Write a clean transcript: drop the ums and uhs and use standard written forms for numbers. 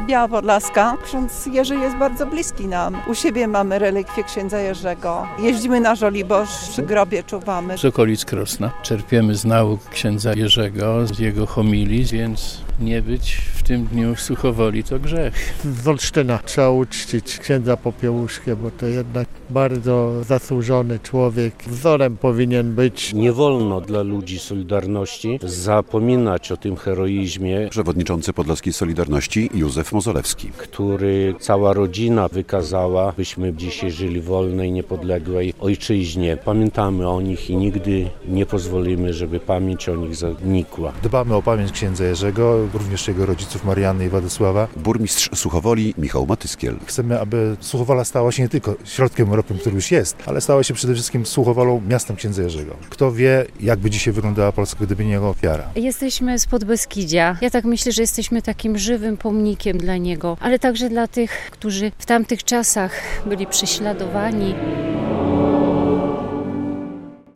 Biała Podlaska. Ksiądz Jerzy jest bardzo bliski nam. U siebie mamy relikwie księdza Jerzego. Jeździmy na Żoliborz, przy grobie czuwamy. Z okolic Krosna. Czerpiemy z nauk księdza Jerzego, z jego homilii, więc nie być w tym dniu w Suchowoli to grzech. Z Olsztyna trzeba uczcić księdza Popiełuszkę, bo to jednak bardzo zasłużony człowiek. Wzorem powinien być. Nie wolno dla ludzi Solidarności zapominać o tym heroizmie. Przewodniczący Podlaskiej Solidarności Józef Mozolewski, który cała rodzina wykazała, byśmy dzisiaj żyli w wolnej, niepodległej ojczyźnie. Pamiętamy o nich i nigdy nie pozwolimy, żeby pamięć o nich zanikła. Dbamy o pamięć księdza Jerzego, również jego rodziców Marianny i Władysława. burmistrz Suchowoli Michał Matyskiel. Chcemy, aby Suchowola stała się nie tylko środkiem Europy, który już jest, ale stała się przede wszystkim Suchowolą, miastem księdza Jerzego. Kto wie, jakby dzisiaj wyglądała Polska, gdyby nie jego ofiara. Jesteśmy z Podbeskidzia. Ja tak myślę, że jesteśmy takim żywym pomnikiem dla niego, ale także dla tych, którzy w tamtych czasach byli prześladowani.